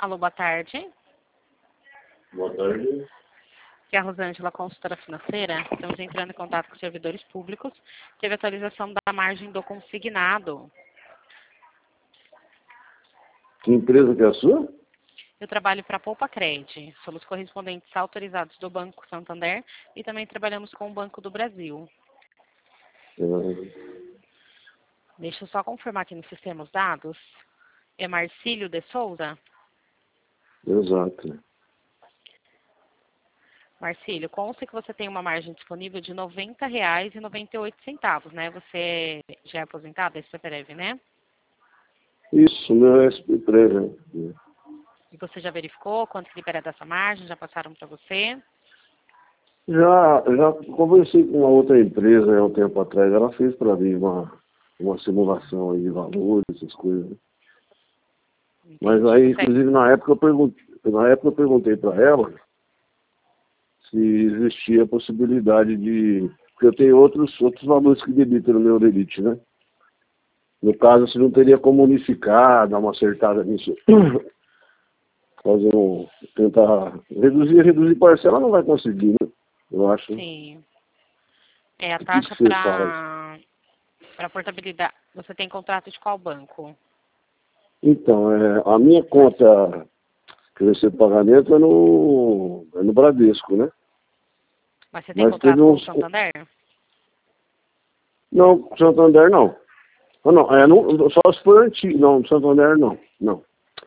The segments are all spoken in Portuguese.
Alô, boa tarde. Boa tarde. Aqui é a Rosângela, consultora financeira. Estamos entrando em contato com servidores públicos. Teve atualização da margem do consignado. Que empresa que é a sua? Eu trabalho para a Poupa Cred. Somos correspondentes autorizados do Banco Santander e também trabalhamos com o Banco do Brasil. Deixa eu só confirmar aqui no sistema os dados. É Marcílio de Souza? Exato. Marcílio, consta que você tem uma margem disponível de R$ 90,98, né? Você já é aposentado, é SPPREV, né? Isso, meu SP3. E você já verificou quanto que libera dessa margem? Já passaram para você? Já conversei com uma outra empresa há um tempo atrás. Ela fez para mim uma simulação aí de valores, essas coisas. Entendi. Mas aí, inclusive, na época eu perguntei para ela se existia a possibilidade de... Porque eu tenho outros valores que debitam no meu Elite, né? No caso, se não teria como unificar, dar uma acertada nisso, tentar reduzir parcela, não vai conseguir, né? Eu acho. Sim. É, a O que taxa você faz? para portabilidade. Você tem contrato de qual banco? Então, a minha conta que eu recebo pagamento é no Bradesco, né? Mas você tem Mas contrato teve com o uns... Santander? Não, Santander não. Só se for antigo. Não, Santander não. Não.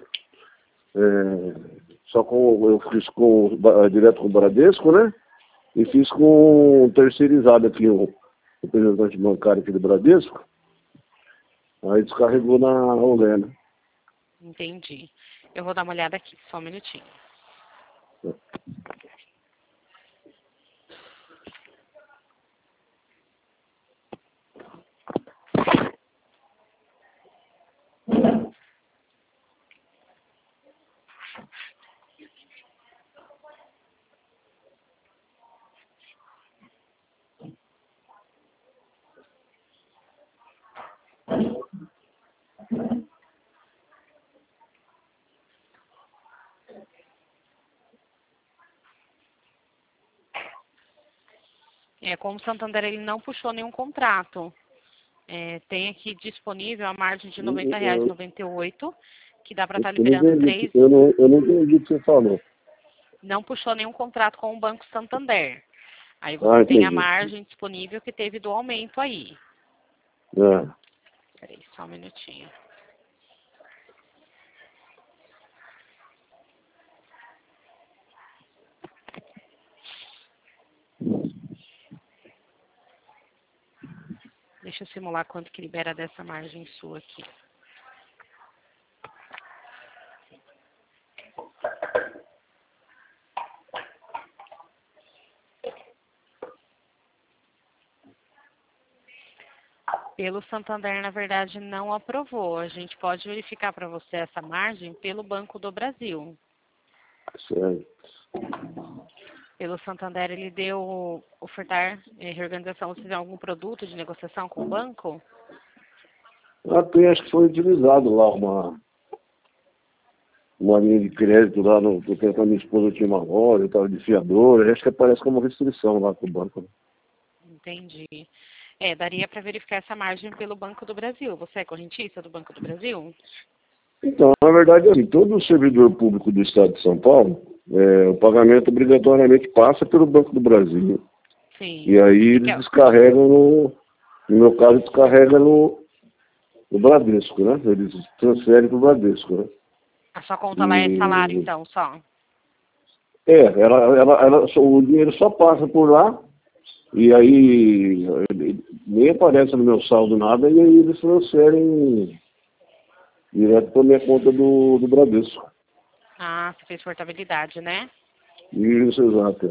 Eu fiz direto com o Bradesco, né? E fiz com um terceirizado aqui, o representante bancário aqui do Bradesco. Aí descarregou na Olé, né? Entendi. Eu vou dar uma olhada aqui, só um minutinho. Como o Santander ele não puxou nenhum contrato. Tem aqui disponível a margem de R$ 90,98, que dá para estar liberando três. Eu não entendi o que você falou. Não puxou nenhum contrato com o Banco Santander. Aí você tem a margem disponível que teve do aumento aí. Peraí, só um minutinho. Deixa eu simular quanto que libera dessa margem sua aqui. Pelo Santander, na verdade, não aprovou. A gente pode verificar para você essa margem pelo Banco do Brasil. Certo. Pelo Santander, ele deu ofertar reorganização. Você tem algum produto de negociação com o banco? Até acho que foi utilizado lá uma linha de crédito lá porque a minha esposa tinha uma loja, eu estava de fiador, acho que aparece como restrição lá com o banco. Entendi. Daria para verificar essa margem pelo Banco do Brasil. Você é correntista do Banco do Brasil? Então, na verdade, assim, todo servidor público do Estado de São Paulo, o pagamento obrigatoriamente passa pelo Banco do Brasil. Sim. E aí eles descarregam no meu caso, descarrega no Bradesco, né? Eles transferem para o Bradesco, né? A sua conta lá é salário, então, só? O dinheiro só passa por lá, e aí nem aparece no meu saldo nada, e aí eles transferem direto para a minha conta do Bradesco. Ah, você fez portabilidade, né? Isso, exato.